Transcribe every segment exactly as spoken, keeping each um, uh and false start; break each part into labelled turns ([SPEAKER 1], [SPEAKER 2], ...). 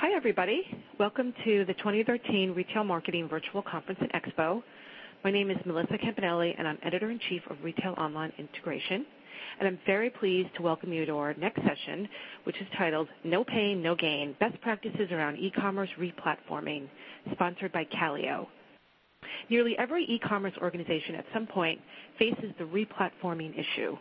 [SPEAKER 1] Hi, everybody. Welcome to the twenty thirteen Retail Marketing Virtual Conference and Expo. My name is Melissa Campanelli, and I'm Editor-in-Chief of Retail Online Integration. And I'm very pleased to welcome you to our next session, which is titled No Pain, No Gain, Best Practices Around E-Commerce Replatforming, sponsored by Calio. Nearly every e-commerce organization at some point faces the replatforming issue.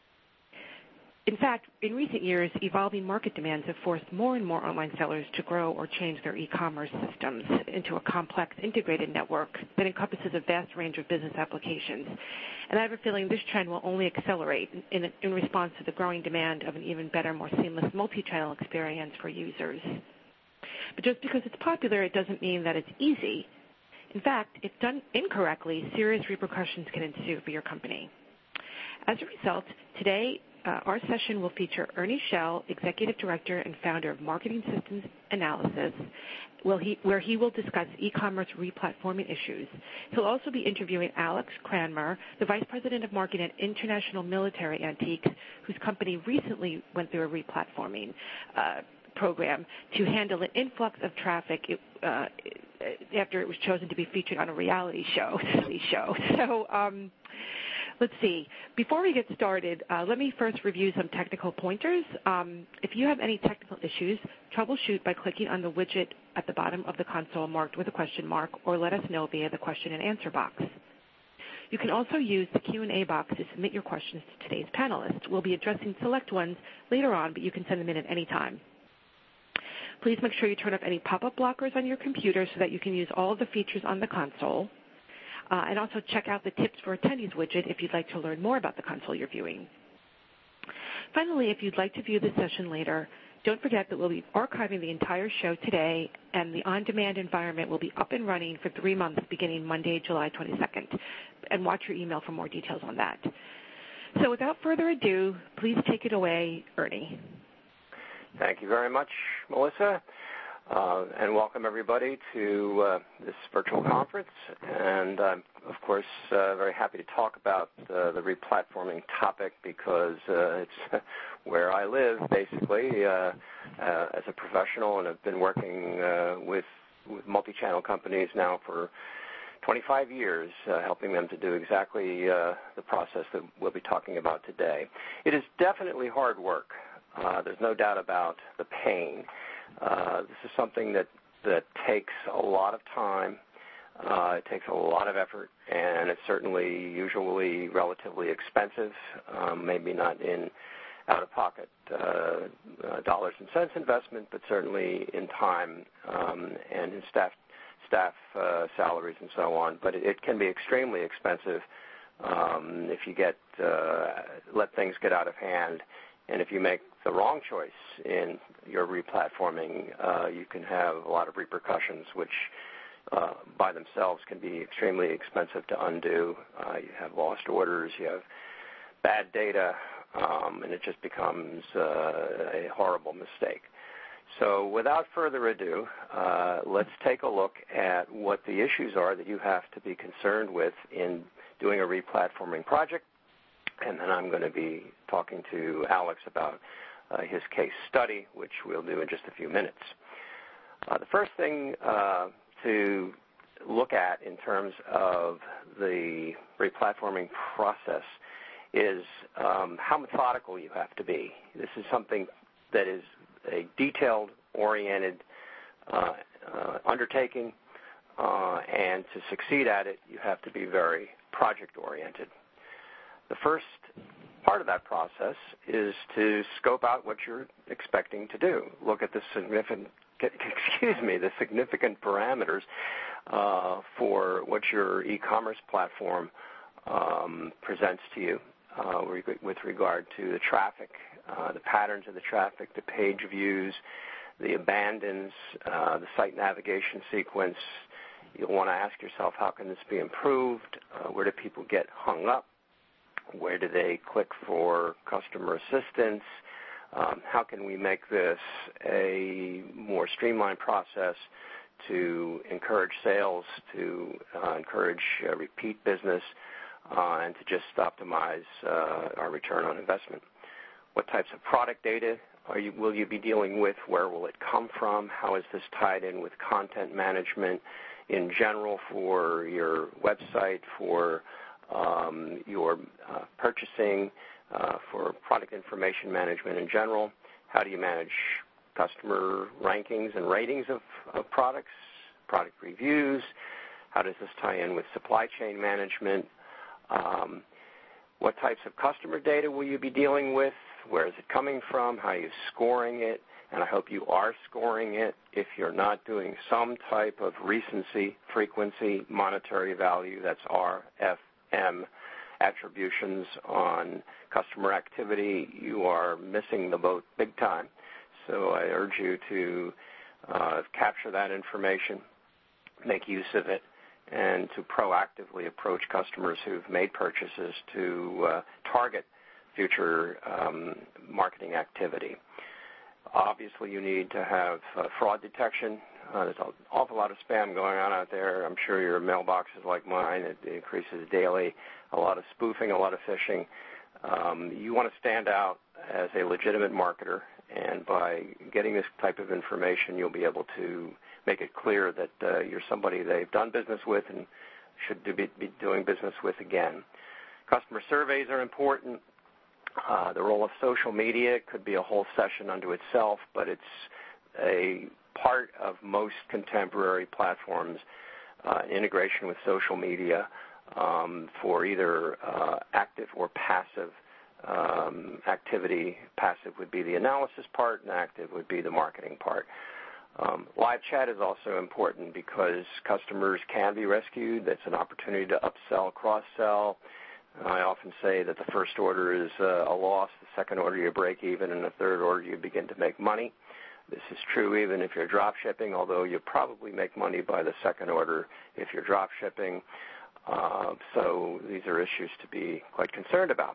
[SPEAKER 1] In fact, in recent years, evolving market demands have forced more and more online sellers to grow or change their e-commerce systems into a complex integrated network that encompasses a vast range of business applications. And I have a feeling this trend will only accelerate in, in response to the growing demand of an even better, more seamless multi-channel experience for users. But just because it's popular, it doesn't mean that it's easy. In fact, if done incorrectly, serious repercussions can ensue for your company. As a result, today, Uh, our session will feature Ernie Shell, Executive Director and Founder of Marketing Systems Analysis, will he, where he will discuss e-commerce replatforming issues. He'll also be interviewing Alex Cranmer, the Vice President of Marketing at International Military Antiques, whose company recently went through a replatforming uh, program to handle an influx of traffic uh, after it was chosen to be featured on a reality show. show. So. Um, Let's see. Before we get started, uh, let me first review some technical pointers. Um, if you have any technical issues, troubleshoot by clicking on the widget at the bottom of the console marked with a question mark, or let us know via the question and answer box. You can also use the Q and A box to submit your questions to today's panelists. We'll be addressing select ones later on, but you can send them in at any time. Please make sure you turn off any pop-up blockers on your computer so that you can use all of the features on the console. Uh, and also check out the Tips for Attendees widget if you'd like to learn more about the console you're viewing. Finally, if you'd like to view the session later, don't forget that we'll be archiving the entire show today, and the on-demand environment will be up and running for three months beginning Monday, July twenty-second. And watch your email for more details on that. So without further ado, please take it away, Ernie.
[SPEAKER 2] Thank you very much, Melissa. Uh, and welcome everybody to uh, this virtual conference. And I'm, of course, uh, very happy to talk about uh, the replatforming topic because uh, it's where I live, basically, uh, uh, as a professional, and I've been working uh, with, with multi-channel companies now for twenty-five years, uh, helping them to do exactly uh, the process that we'll be talking about today. It is definitely hard work. Uh, there's no doubt about the pain. Uh, this is something that, that takes a lot of time, uh, it takes a lot of effort, and it's certainly usually relatively expensive, um, maybe not in out-of-pocket uh, uh, dollars and cents investment, but certainly in time um, and in staff, staff uh, salaries and so on. But it, it can be extremely expensive um, if you get uh, let things get out of hand. And if you make the wrong choice in your replatforming, uh, you can have a lot of repercussions, which uh, by themselves can be extremely expensive to undo. Uh, you have lost orders, you have bad data, um, and it just becomes uh, a horrible mistake. So without further ado, uh, let's take a look at what the issues are that you have to be concerned with in doing a replatforming project. And then I'm going to be talking to Alex about uh, his case study, which we'll do in just a few minutes. Uh, the first thing uh, to look at in terms of the replatforming process is um, how methodical you have to be. This is something that is a detailed-oriented uh, uh, undertaking, uh, and to succeed at it, you have to be very project-oriented. The first part of that process is to scope out what you're expecting to do. Look at the significant, excuse me, the significant parameters uh, for what your e-commerce platform um, presents to you uh, with regard to the traffic, uh, the patterns of the traffic, the page views, the abandons, uh, the site navigation sequence. You'll want to ask yourself, how can this be improved? Uh, where do people get hung up? Where do they click for customer assistance? Um, how can we make this a more streamlined process to encourage sales, to uh, encourage uh, repeat business, uh, and to just optimize uh, our return on investment? What types of product data are you, will you be dealing with? Where will it come from? How is this tied in with content management in general for your website, for um, your uh, purchasing, uh, for product information management in general? How do you manage customer rankings and ratings of, of products, product reviews? How does this tie in with supply chain management? Um, what types of customer data will you be dealing with? Where is it coming from? How are you scoring it? And I hope you are scoring it. If you're not doing some type of recency, frequency, monetary value, that's R F M, attributions on customer activity, you are missing the boat big time. So I urge you to uh, capture that information, make use of it, and to proactively approach customers who've made purchases to uh, target future um, marketing activity. Obviously, you need to have uh, fraud detection. Uh, there's an awful lot of spam going on out there. I'm sure your mailbox is like mine. It increases daily. A lot of spoofing, a lot of phishing. Um, you want to stand out as a legitimate marketer, and by getting this type of information, you'll be able to make it clear that uh, you're somebody they've done business with and should do, be, be doing business with again. Customer surveys are important. Uh, the role of social media could be a whole session unto itself, but it's a part of most contemporary platforms, uh, integration with social media um, for either uh, active or passive um, activity. Passive would be the analysis part, and active would be the marketing part. Um, live chat is also important because customers can be rescued. That's an opportunity to upsell, cross-sell. I often say that the first order is uh, a loss, the second order you break even, and the third order you begin to make money. This is true even if you're drop shipping, although you probably make money by the second order if you're drop shipping. Uh, so these are issues to be quite concerned about.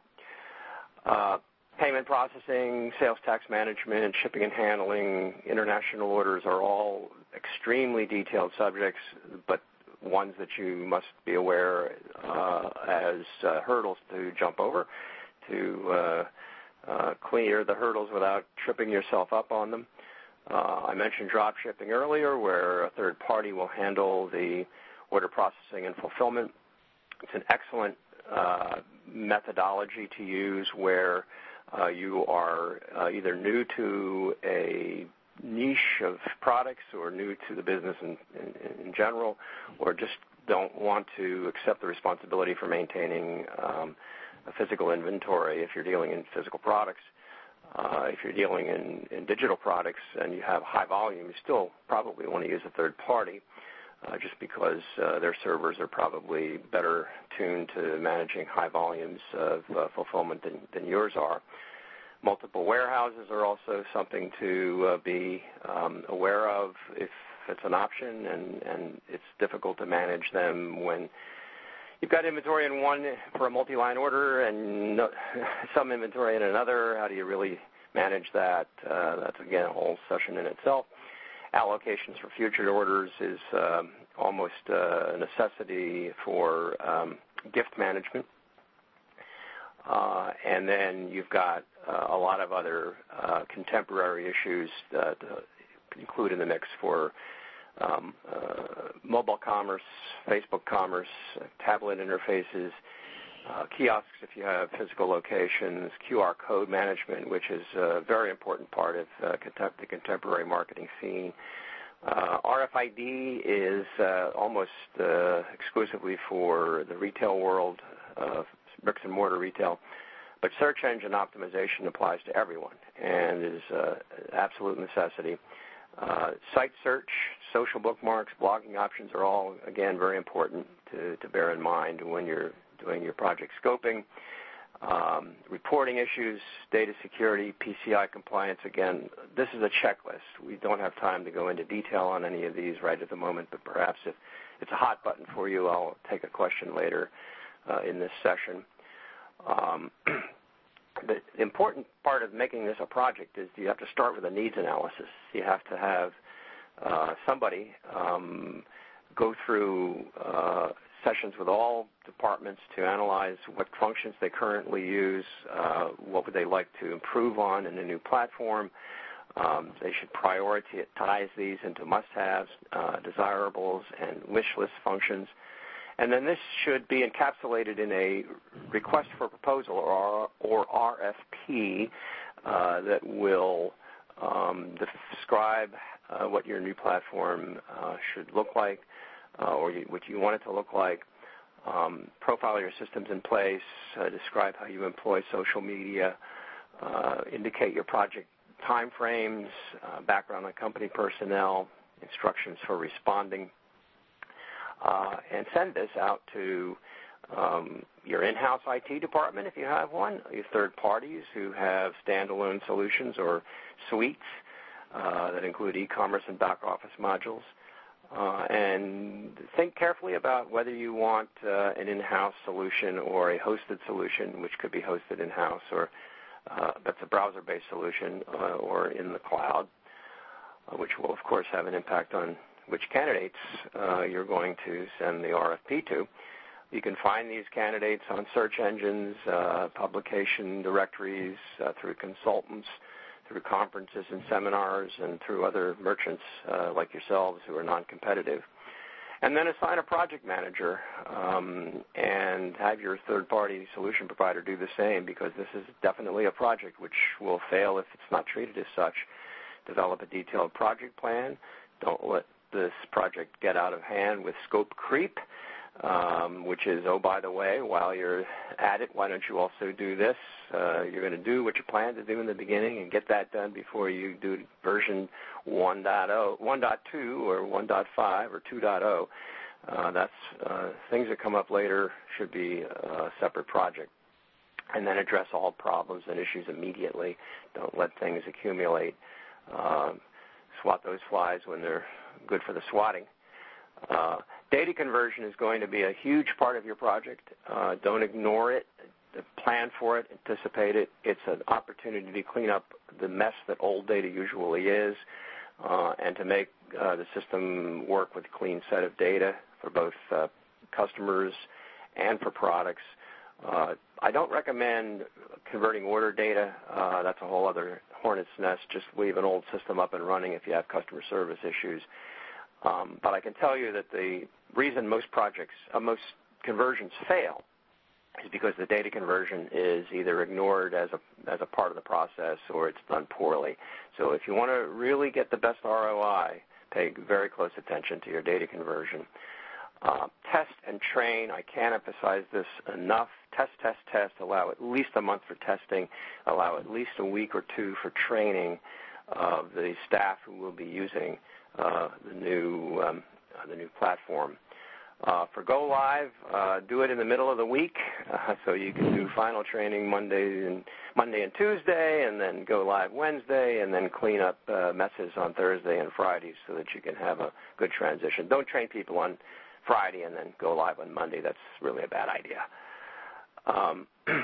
[SPEAKER 2] Uh, payment processing, sales tax management, shipping and handling, international orders are all extremely detailed subjects, but ones that you must be aware uh, as uh, hurdles to jump over, to uh, uh, clear the hurdles without tripping yourself up on them. Uh, I mentioned drop shipping earlier, where a third party will handle the order processing and fulfillment. It's an excellent uh, methodology to use where uh, you are uh, either new to a niche of products or new to the business in, in, in general, or just don't want to accept the responsibility for maintaining um, a physical inventory if you're dealing in physical products. Uh, if you're dealing in, in digital products and you have high volume, you still probably want to use a third party uh, just because uh, their servers are probably better tuned to managing high volumes of uh, fulfillment than, than yours are. Multiple warehouses are also something to uh, be um, aware of if it's an option, and, and it's difficult to manage them when you've got inventory in one for a multi-line order and no, some inventory in another. How do you really manage that? Uh, that's, again, a whole session in itself. Allocations for future orders is um, almost uh, a necessity for um, gift management. Uh, and then you've got uh, a lot of other uh, contemporary issues that uh, include in the mix for um, uh, mobile commerce, Facebook commerce, uh, tablet interfaces, uh, kiosks if you have physical locations, Q R code management, which is a very important part of uh, contem- the contemporary marketing scene. Uh, R F I D is uh, almost uh, exclusively for the retail world, uh, bricks and mortar retail, but search engine optimization applies to everyone and is uh, an absolute necessity. Uh, site search, social bookmarks, blogging options are all, again, very important to, to bear in mind when you're doing your project scoping. Um, reporting issues, data security, P C I compliance, again, this is a checklist. We don't have time to go into detail on any of these right at the moment, but perhaps if it's a hot button for you, I'll take a question later uh, in this session. Um, the important part of making this a project is you have to start with a needs analysis. You have to have uh, somebody um, go through uh, sessions with all departments to analyze what functions they currently use, uh, what would they like to improve on in the new platform. Um, they should prioritize these into must-haves, uh, desirables, and wish list functions. And then this should be encapsulated in a request for proposal, or, or R F P, uh, that will um, describe uh, what your new platform uh, should look like, uh, or you, what you want it to look like, um, profile your systems in place, uh, describe how you employ social media, uh, indicate your project timeframes, uh, background on company personnel, instructions for responding, uh, and send this out to um, your in-house I T department if you have one, your third parties who have standalone solutions or suites uh, that include e-commerce and back office modules. Uh, and think carefully about whether you want uh, an in-house solution or a hosted solution, which could be hosted in-house, or uh, that's a browser-based solution, uh, or in the cloud, uh, which will, of course, have an impact on which candidates uh, you're going to send the R F P to. You can find these candidates on search engines, uh, publication directories, uh, through consultants, through conferences and seminars, and through other merchants uh, like yourselves who are non-competitive. And then assign a project manager um, and have your third-party solution provider do the same, because this is definitely a project which will fail if it's not treated as such. Develop a detailed project plan. Don't let this project get out of hand with scope creep, Um, which is, oh, by the way, while you're at it, why don't you also do this? Uh, you're going to do what you planned to do in the beginning and get that done before you do version one point oh, one point two or one point five or two point oh. Uh, that's uh, things that come up later should be a separate project. And then address all problems and issues immediately. Don't let things accumulate. Uh, swat those flies when they're good for the swatting. Uh, data conversion is going to be a huge part of your project. Uh, don't ignore it. Plan for it. Anticipate it. It's an opportunity to clean up the mess that old data usually is, uh, and to make uh, the system work with a clean set of data for both uh, customers and for products. Uh, I don't recommend converting order data. Uh, that's a whole other hornet's nest. Just leave an old system up and running if you have customer service issues. Um, but I can tell you that the reason most projects, uh, most conversions fail is because the data conversion is either ignored as a as a part of the process or it's done poorly. So if you want to really get the best R O I, pay very close attention to your data conversion. Uh, test and train. I can't emphasize this enough. Test, test, test. Allow at least a month for testing. Allow at least a week or two for training of the staff who will be using Uh, the new um, uh, the new platform. Uh, for Go Live, uh, do it in the middle of the week, uh, so you can do final training Monday and Monday and Tuesday, and then Go Live Wednesday, and then clean up uh, messes on Thursday and Friday, so that you can have a good transition. Don't train people on Friday and then go live on Monday. That's really a bad idea. Um,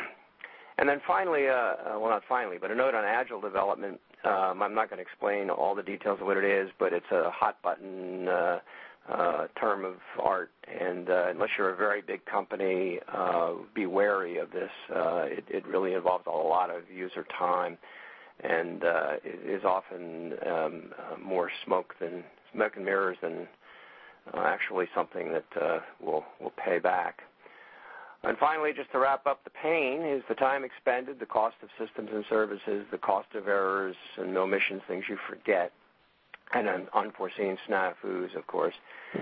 [SPEAKER 2] and then finally, uh, well, not finally, but a note on Agile development. Um, I'm not going to explain all the details of what it is, but it's a hot-button uh, uh, term of art, and uh, unless you're a very big company, uh, be wary of this. Uh, it, it really involves a lot of user time, and uh, it is often um, uh, more smoke than smoke and mirrors than uh, actually something that uh, will will pay back. And finally, just to wrap up, the pain is the time expended, the cost of systems and services, the cost of errors and omissions, things you forget, and unforeseen snafus, of course.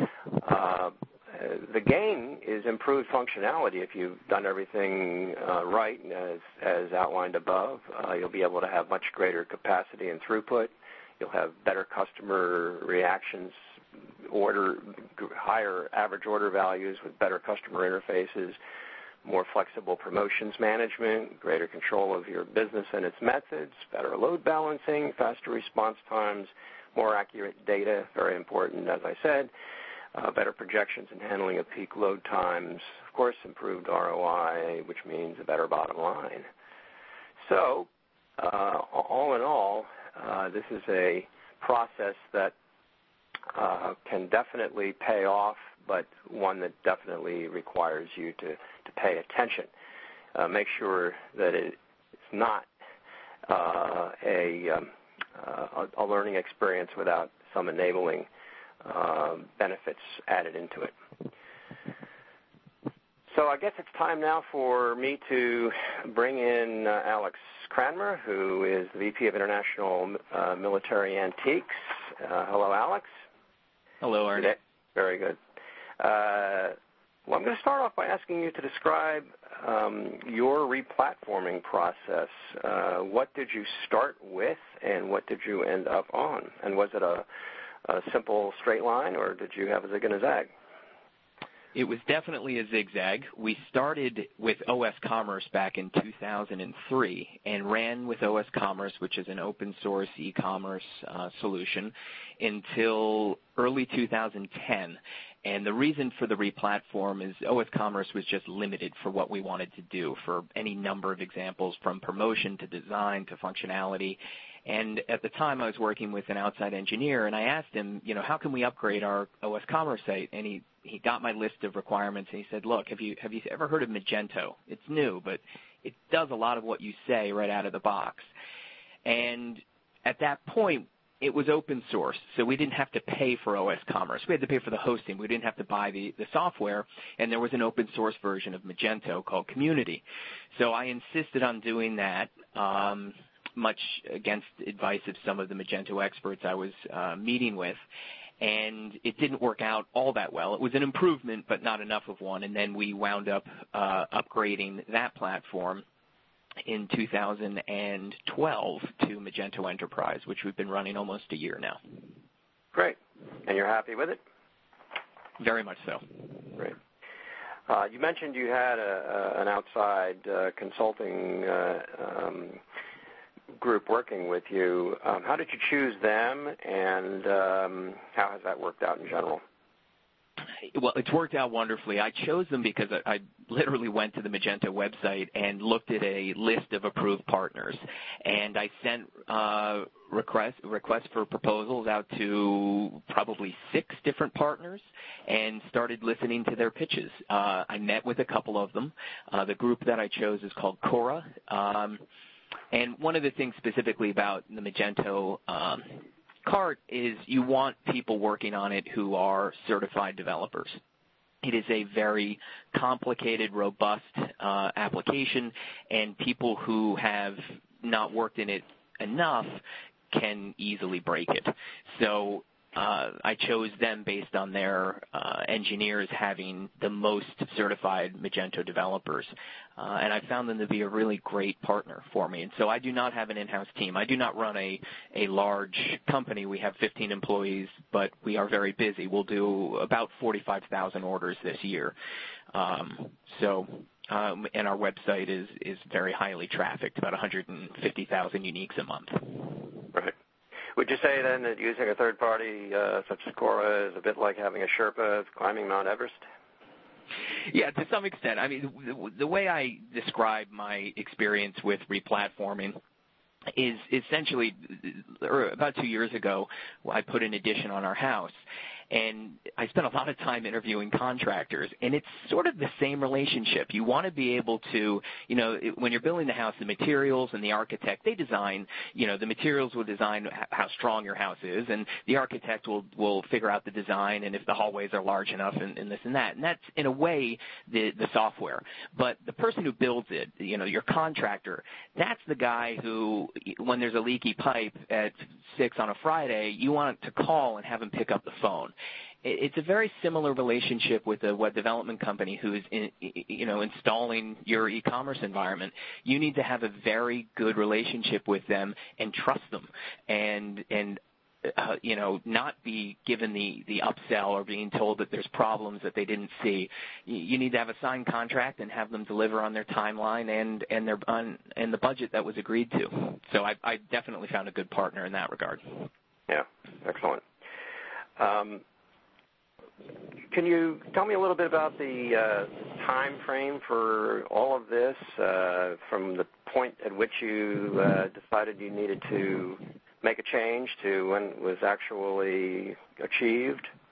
[SPEAKER 2] Uh, the gain is improved functionality. If you've done everything uh, right, as, as outlined above, uh, you'll be able to have much greater capacity and throughput. You'll have better customer reactions, order higher average order values with better customer interfaces, more flexible promotions management, greater control of your business and its methods, better load balancing, faster response times, more accurate data, very important, as I said, uh, better projections and handling of peak load times, of course, improved R O I, which means a better bottom line. So, uh, all in all, uh, this is a process that uh, can definitely pay off but one that definitely requires you to, to pay attention. Uh, make sure that it's not uh, a, um, uh, a learning experience without some enabling uh, benefits added into it. So I guess it's time now for me to bring in uh, Alex Cranmer, who is the V P of International uh, Military Antiques. Uh, hello, Alex.
[SPEAKER 3] Hello, Arnie.
[SPEAKER 2] Very good. Uh, well, I'm going to start off by asking you to describe um, your replatforming process. Uh, what did you start with, and what did you end up on? And was it a, a simple straight line, or did you have a zig and a zag?
[SPEAKER 3] It was definitely a zigzag. We started with O S Commerce back in two thousand three and ran with O S Commerce, which is an open source e-commerce uh, solution, until early two thousand ten. And the reason for the replatform is O S Commerce was just limited for what we wanted to do for any number of examples, from promotion to design to functionality. And at the time, I was working with an outside engineer, and I asked him, you know, how can we upgrade our O S Commerce site? And he, he got my list of requirements, and he said, look, have you have you ever heard of Magento? It's new, but it does a lot of what you say right out of the box. And at that point, it was open source, so we didn't have to pay for O S Commerce. We had to pay for the hosting. We didn't have to buy the, the software, and there was an open source version of Magento called Community. So I insisted on doing that, um, much against advice of some of the Magento experts I was uh, meeting with, and it didn't work out all that well. It was an improvement, but not enough of one, and then we wound up uh, upgrading that platform in two thousand twelve to Magento Enterprise, which we've been running almost a year now.
[SPEAKER 2] Great. And you're happy with it?
[SPEAKER 3] Very much so.
[SPEAKER 2] Great. Uh, you mentioned you had a, a, an outside uh, consulting uh, um, group working with you. Um, how did you choose them, and um, how has that worked out in general?
[SPEAKER 3] Well, it's worked out wonderfully. I chose them because I, I literally went to the Magento website and looked at a list of approved partners, and I sent uh, requests requests for proposals out to probably six different partners and started listening to their pitches. Uh, I met with a couple of them. Uh, the group that I chose is called Cora. Um, And one of the things specifically about the Magento um, cart is you want people working on it who are certified developers. It is a very complicated, robust uh, application, and people who have not worked in it enough can easily break it. So Uh, I chose them based on their uh, engineers having the most certified Magento developers, uh, and I found them to be a really great partner for me. And so I do not have an in-house team. I do not run a, a large company. We have fifteen employees, but we are very busy. We'll do about forty-five thousand orders this year. Um, so, um, and our website is, is very highly trafficked, about one hundred fifty thousand uniques a month.
[SPEAKER 2] Right. Would you say then that using a third party uh, such as Cora is a bit like having a Sherpa climbing Mount Everest?
[SPEAKER 3] Yeah, to some extent. I mean, the, the way I describe my experience with replatforming is essentially, or about two years ago, I put an addition on our house. And I spent a lot of time interviewing contractors, and it's sort of the same relationship. You want to be able to, you know, when you're building the house, the materials and the architect, they design, you know, the materials will design how strong your house is, and the architect will, will figure out the design and if the hallways are large enough and, and this and that. And that's, in a way, the, the software. But the person who builds it, you know, your contractor, that's the guy who, when there's a leaky pipe at six on a Friday, you want to call and have him pick up the phone. It's a very similar relationship with a web development company who is, in, you know, installing your e-commerce environment. You need to have a very good relationship with them and trust them, and and uh, you know, not be given the the upsell or being told that there's problems that they didn't see. You need to have a signed contract and have them deliver on their timeline and and their on and the budget that was agreed to. So I, I definitely found a good partner in that regard.
[SPEAKER 2] Yeah, excellent. Um, can you tell me a little bit about the uh, time frame for all of this, uh, from the point at which you uh, decided you needed to make a change to when it was actually achieved?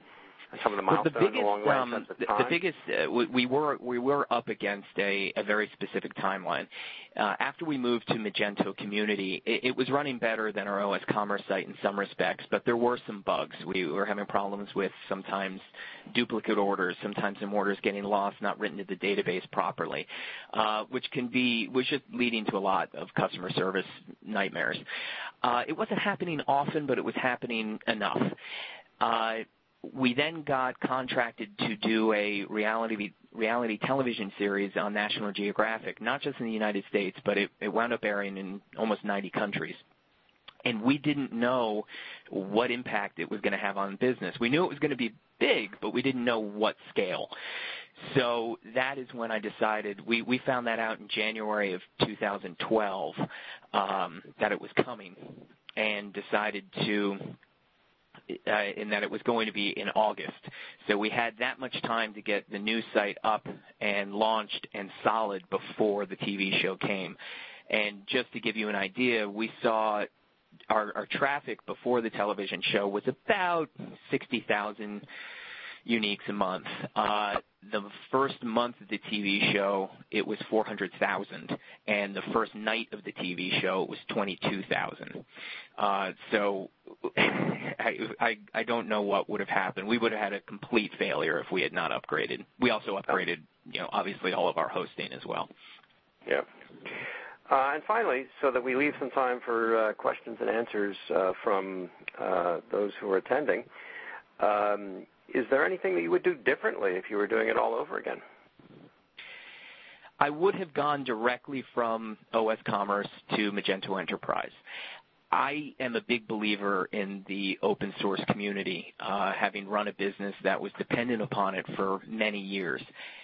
[SPEAKER 2] some of the
[SPEAKER 3] well,
[SPEAKER 2] milestones
[SPEAKER 3] the biggest,
[SPEAKER 2] along the way?
[SPEAKER 3] Um,
[SPEAKER 2] the,
[SPEAKER 3] the, the biggest, uh, we, we were we were up against a, a very specific timeline. Uh, after we moved to Magento Community, it, it was running better than our O S Commerce site in some respects, but there were some bugs. We were having problems with sometimes duplicate orders, sometimes some orders getting lost, not written to the database properly, uh, which can be was just leading to a lot of customer service nightmares. Uh, it wasn't happening often, but it was happening enough. Uh, we then got contracted to do a reality reality television series on National Geographic, not just in the United States, but it, it wound up airing in almost ninety countries. And we didn't know what impact it was going to have on business. We knew it was going to be big, but we didn't know what scale. So that is when I decided, we, we found that out in January of two thousand twelve, um, that it was coming, and decided to Uh, in that it was going to be in August. So we had that much time to get the new site up and launched and solid before the T V show came. And just to give you an idea, we saw our, our traffic before the television show was about sixty thousand uniques a month. Uh, the first month of the T V show, it was four hundred thousand, and the first night of the T V show, it was twenty-two thousand. Uh, so I, I, I don't know what would have happened. We would have had a complete failure if we had not upgraded. We also upgraded, you know, obviously all of our hosting as well.
[SPEAKER 2] Yeah. Uh, and finally, so that we leave some time for uh, questions and answers uh, from uh, those who are attending, um, is there anything that you would do differently if you were doing it all over again?
[SPEAKER 3] I would have gone directly from O S Commerce to Magento Enterprise. I am a big believer in the open source community, uh, having run a business that was dependent upon it for many years.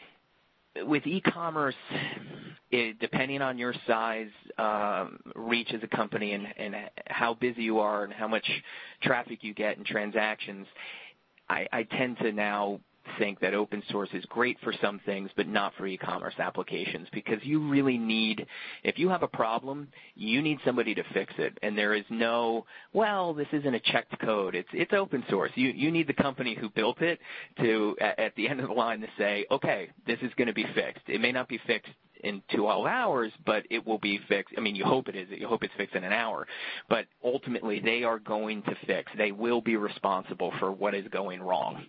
[SPEAKER 3] With e-commerce, it, depending on your size, um, reach as a company, and, and how busy you are and how much traffic you get and transactions, I, I tend to now think that open source is great for some things, but not for e-commerce applications, because you really need, if you have a problem, you need somebody to fix it. And there is no, well, this isn't a checked code. It's it's open source. You you need the company who built it to, at, at the end of the line, to say, okay, this is going to be fixed. It may not be fixed in twelve hours, but it will be fixed. I mean, you hope it is. You hope it's fixed in an hour. But ultimately, they are going to fix. They will be responsible for what is going wrong.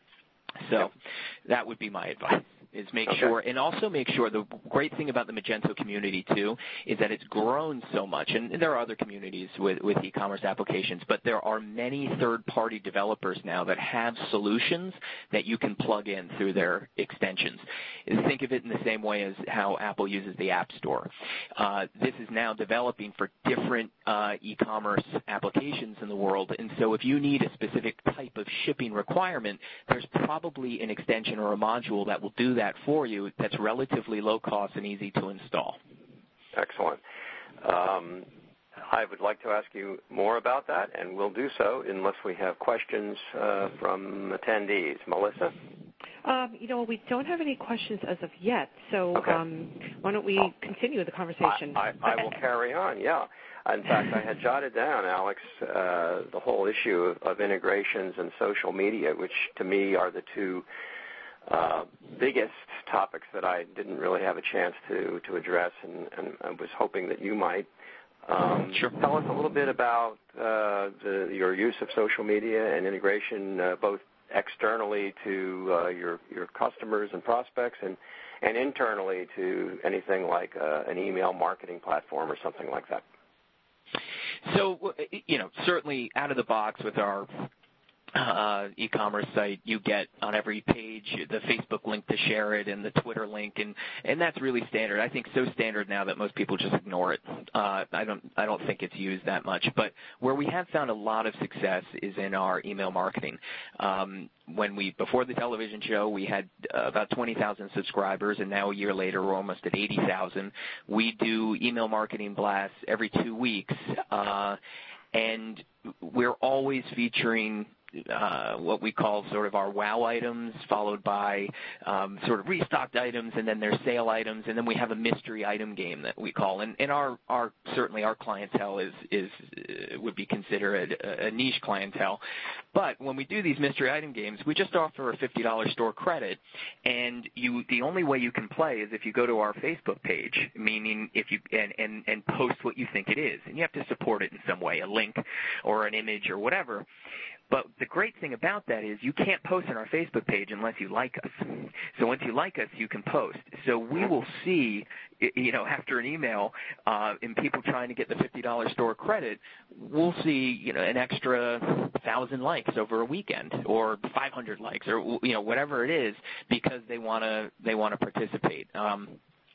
[SPEAKER 3] So that would be my advice, is make
[SPEAKER 2] okay.
[SPEAKER 3] sure, and also make sure, the great thing about the Magento community too is that it's grown so much, and there are other communities with, with e-commerce applications, but there are many third-party developers now that have solutions that you can plug in through their extensions. Think of it in the same way as how Apple uses the App Store. Uh, this is now developing for different uh, e-commerce applications in the world, and so if you need a specific type of shipping requirement, there's probably an extension or a module that will do that for you that's relatively low cost and easy to install.
[SPEAKER 2] Excellent. Um, I would like to ask you more about that, and we'll do so unless we have questions uh, from attendees. Melissa?
[SPEAKER 1] Um, you know, we don't have any questions as of yet, so
[SPEAKER 2] okay.
[SPEAKER 1] um, why don't we oh. continue the conversation?
[SPEAKER 2] I, I, I will carry on, yeah. In fact, I had jotted down, Alex, uh, the whole issue of, of integrations and social media, which to me are the two uh, biggest topics that I didn't really have a chance to, to address, and, and I was hoping that you might. Um,
[SPEAKER 3] sure.
[SPEAKER 2] Tell us a little bit about uh, the, your use of social media and integration, uh, both externally to uh, your your customers and prospects, and, and internally to anything like uh, an email marketing platform or something like that.
[SPEAKER 3] So, you know, certainly out of the box with our uh, e-commerce site, you get on every page the Facebook link to share it and the Twitter link, and, and that's really standard. I think so standard now that most people just ignore it. Uh, I don't I don't think it's used that much. But where we have found a lot of success is in our email marketing. Um, when we before the television show, we had uh, about twenty thousand subscribers, and now a year later, we're almost at eighty thousand. We do email marketing blasts every two weeks, uh, and we're always featuring uh, what we call sort of our wow items, followed by um, sort of restocked items, and then there's sale items, and then we have a mystery item game that we call. And, and our, our certainly our clientele is is uh, would be considered a, a niche clientele. But when we do these mystery item games, we just offer a fifty dollars store credit, and you the only way you can play is if you go to our Facebook page, meaning if you and, and, and post what you think it is, and you have to support it in some way, a link or an image or whatever. But the great thing about that is you can't post on our Facebook page unless you like us. So once you like us, you can post. So we will see, you know, after an email, uh, and people trying to get the fifty dollars store credit, we'll see, you know, an extra one thousand likes over a weekend, or five hundred likes, or, you know, whatever it is, because they want to they want to participate. Um,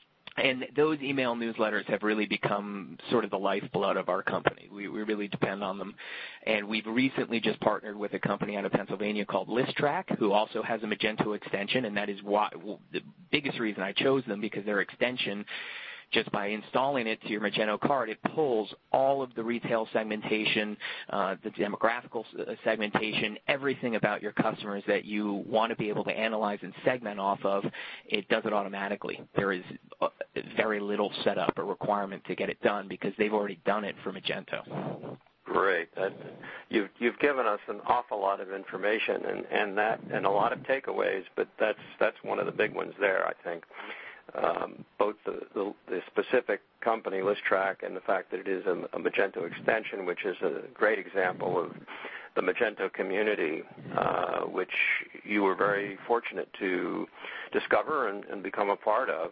[SPEAKER 3] And those email newsletters have really become sort of the lifeblood of our company. We, we really depend on them. And we've recently just partnered with a company out of Pennsylvania called ListTrack, who also has a Magento extension, and that is why well, the biggest reason I chose them, because their extension, just by installing it to your Magento card, it pulls all of the retail segmentation, uh, the demographical segmentation, everything about your customers that you want to be able to analyze and segment off of. It does it automatically. There is very little setup or requirement to get it done because they've already done it for Magento.
[SPEAKER 2] Great. That, you've you've given us an awful lot of information and, and that and a lot of takeaways, but that's that's one of the big ones there, I think. Um, both the, the, the specific company, ListTrack, and the fact that it is a, a Magento extension, which is a great example of the Magento community, uh, which you were very fortunate to discover and, and become a part of.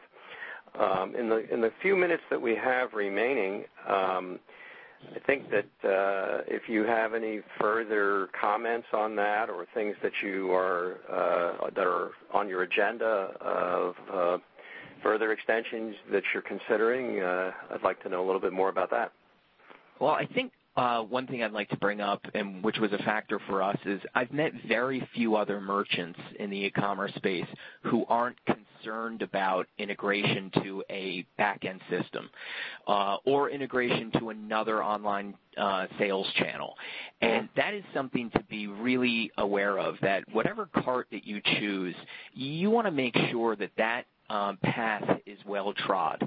[SPEAKER 2] Um, in the in the few minutes that we have remaining, um, I think that uh, if you have any further comments on that, or things that you are uh, that are on your agenda of uh, further extensions that you're considering, uh, I'd like to know a little bit more about that.
[SPEAKER 3] Well, I think uh, one thing I'd like to bring up, and which was a factor for us, is I've met very few other merchants in the e-commerce space who aren't concerned about integration to a back-end system uh, or integration to another online uh, sales channel. And that is something to be really aware of, that whatever cart that you choose, you want to make sure that that Um, path is well trod.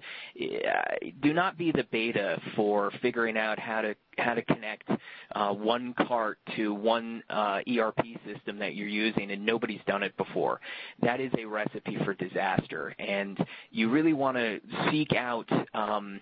[SPEAKER 3] Uh, do not be the beta for figuring out how to how to connect uh, one cart to one uh, E R P system that you're using and nobody's done it before. That is a recipe for disaster, and you really want to seek out um,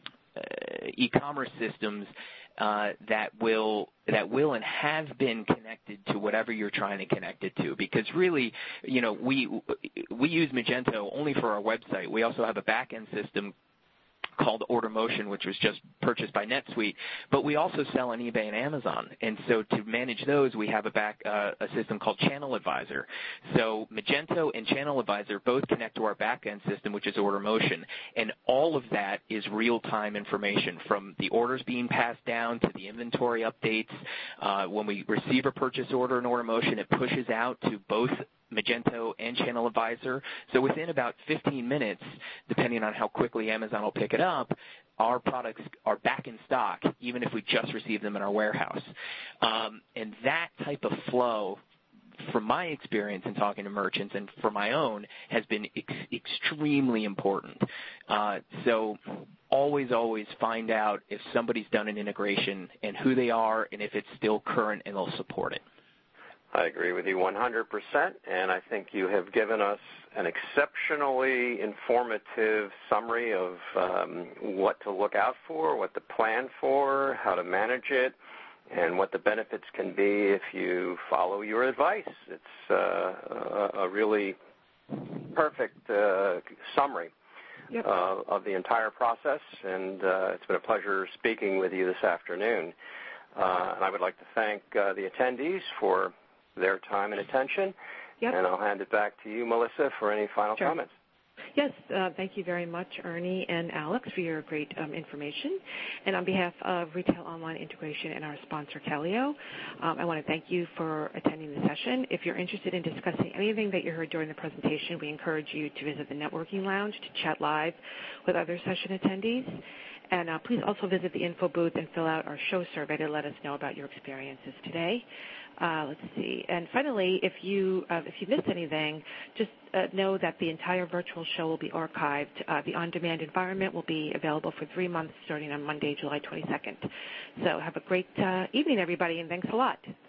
[SPEAKER 3] uh, e-commerce systems Uh, that will that will and have been connected to whatever you're trying to connect it to. Because really, you know, we we use Magento only for our website. We also have a back-end system called OrderMotion, which was just purchased by NetSuite, but we also sell on eBay and Amazon. And so to manage those, we have a back uh, a system called Channel Advisor. So Magento and Channel Advisor both connect to our back-end system, which is OrderMotion, and all of that is real-time information, from the orders being passed down to the inventory updates. Uh, when we receive a purchase order in OrderMotion, it pushes out to both Magento and Channel Advisor. So within about fifteen minutes, depending on how quickly Amazon will pick it up, our products are back in stock, even if we just received them in our warehouse. Um, and that type of flow, from my experience in talking to merchants and for my own, has been ex- extremely important. Uh, so always, always find out if somebody's done an integration and who they are and if it's still current and they'll support it.
[SPEAKER 2] I agree with you one hundred percent, and I think you have given us an exceptionally informative summary of um, what to look out for, what to plan for, how to manage it, and what the benefits can be if you follow your advice. It's uh, a, a really perfect uh, summary yep. uh, of the entire process, and uh, it's been a pleasure speaking with you this afternoon. Uh, and I would like to thank uh, the attendees for their time and attention. Yep. And I'll hand it back to you, Melissa, for any final
[SPEAKER 1] sure.
[SPEAKER 2] comments.
[SPEAKER 1] Yes, uh, thank you very much, Ernie and Alex, for your great um, information. And on behalf of Retail Online Integration and our sponsor, Kellyo, um, I want to thank you for attending the session. If you're interested in discussing anything that you heard during the presentation, we encourage you to visit the networking lounge to chat live with other session attendees. And uh, please also visit the info booth and fill out our show survey to let us know about your experiences today. Uh, let's see. And finally, if you uh, if you missed anything, just uh, know that the entire virtual show will be archived. Uh, the on-demand environment will be available for three months starting on Monday, July twenty-second. So have a great uh, evening, everybody, and thanks a lot.